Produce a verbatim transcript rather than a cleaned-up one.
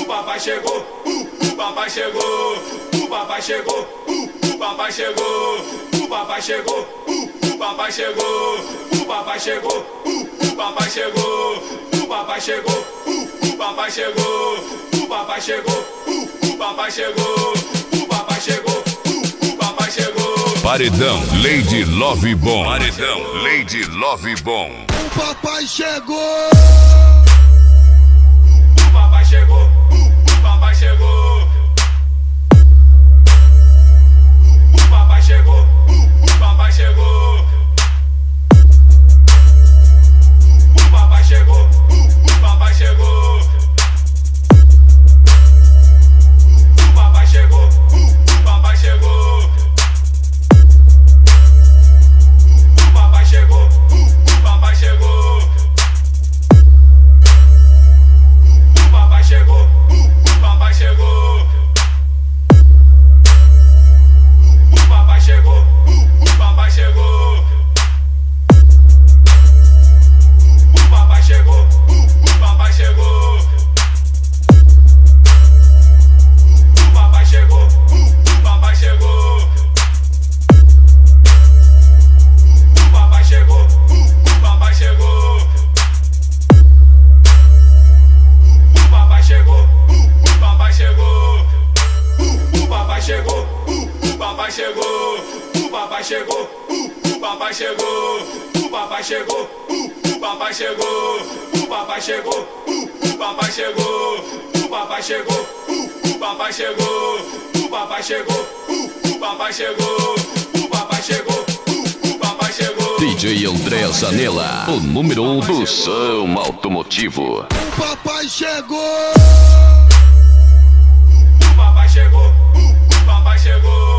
papai chegou, uh, o papai chegou, o papai chegou, uh, o papai chegou, o papai chegou, uh, o papai chegou, o papai chegou, uh, o papai chegou, o papai chegou, uh, o papai chegou, o papai chegou, uh, o papai chegou, o papai chegou, uh, o papai chegou. Paredão Lady Love Bomb. Paredão Lady Love Bomb. O papai chegou. O papai chegou, o papai chegou. O papai chegou, o papai chegou. O papai chegou, o papai chegou. O papai chegou, o papai chegou. O papai chegou, o papai chegou. O papai chegou, o papai chegou. O papai chegou, o papai chegou. O papai chegou, o papai chegou. O papai chegou, o papai chegou. O papai chegou, o papai chegou. O papai chegou, o papai chegou. O papai chegou, o papai chegou. O papai chegou, o papai chegou. O papai chegou, o papai chegou. O papai chegou, o papai chegou. O papai chegou, o papai chegou. O papai chegou, o papai chegou. O papai chegou, o papai chegou. D J André Zanella, o número um do som automotivo. O papai chegou. O papai chegou, o papai chegou.